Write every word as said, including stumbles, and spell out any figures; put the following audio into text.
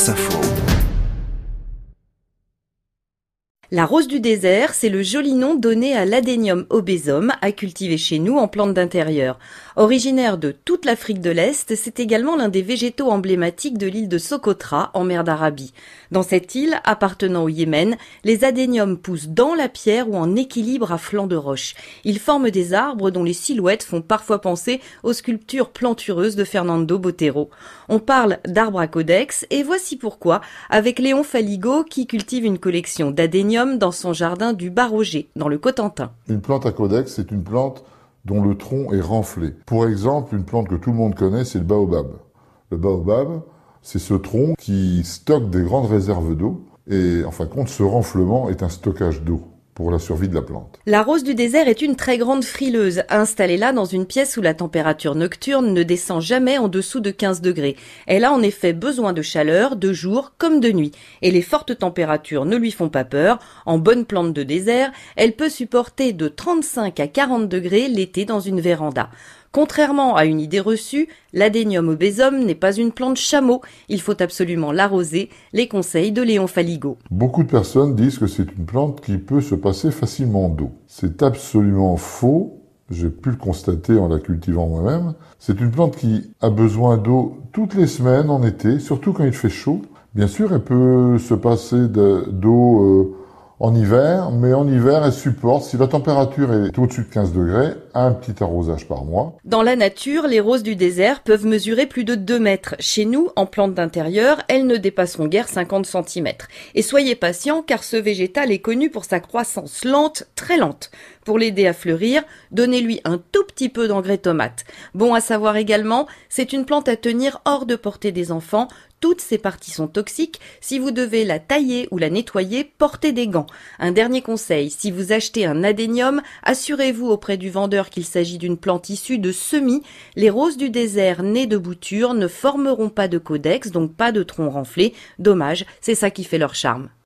France Info. La rose du désert, c'est le joli nom donné à l'Adenium obésum, à cultiver chez nous en plante d'intérieur. Originaire de toute l'Afrique de l'Est, c'est également l'un des végétaux emblématiques de l'île de Socotra, en mer d'Arabie. Dans cette île, appartenant au Yémen, les adéniums poussent dans la pierre ou en équilibre à flanc de roche. Ils forment des arbres dont les silhouettes font parfois penser aux sculptures plantureuses de Fernando Botero. On parle d'arbres à codex, et voici pourquoi, avec Léon Faligot, qui cultive une collection d'adéniums dans son jardin du Bas-Roger, dans le Cotentin. Une plante à codex, c'est une plante dont le tronc est renflé. Pour exemple, une plante que tout le monde connaît, c'est le baobab. Le baobab, c'est ce tronc qui stocke des grandes réserves d'eau et, en fin de compte, ce renflement est un stockage d'eau pour la survie de la plante. La rose du désert est une très grande frileuse, installée là dans une pièce où la température nocturne ne descend jamais en dessous de quinze degrés. Elle a en effet besoin de chaleur, de jour comme de nuit. Et les fortes températures ne lui font pas peur. En bonne plante de désert, elle peut supporter de trente-cinq à quarante degrés l'été dans une véranda. Contrairement à une idée reçue, l'Adenium obésum n'est pas une plante chameau. Il faut absolument l'arroser. Les conseils de Léon Faligot. Beaucoup de personnes disent que c'est une plante qui peut se passer facilement d'eau. C'est absolument faux. J'ai pu le constater en la cultivant moi-même. C'est une plante qui a besoin d'eau toutes les semaines en été, surtout quand il fait chaud. Bien sûr, elle peut se passer de, d'eau euh, en hiver, mais en hiver, elle supporte, si la température est au-dessus de quinze degrés, un petit arrosage par mois. Dans la nature, les roses du désert peuvent mesurer plus de deux mètres. Chez nous, en plante d'intérieur, elles ne dépasseront guère cinquante centimètres. Et soyez patients, car ce végétal est connu pour sa croissance lente, très lente. Pour l'aider à fleurir, donnez-lui un tout petit peu d'engrais tomate. Bon à savoir également, c'est une plante à tenir hors de portée des enfants. Toutes ses parties sont toxiques. Si vous devez la tailler ou la nettoyer, portez des gants. Un dernier conseil, si vous achetez un adénium, assurez-vous auprès du vendeur qu'il s'agit d'une plante issue de semis. Les roses du désert nées de boutures ne formeront pas de codex, donc pas de tronc renflé. Dommage, c'est ça qui fait leur charme.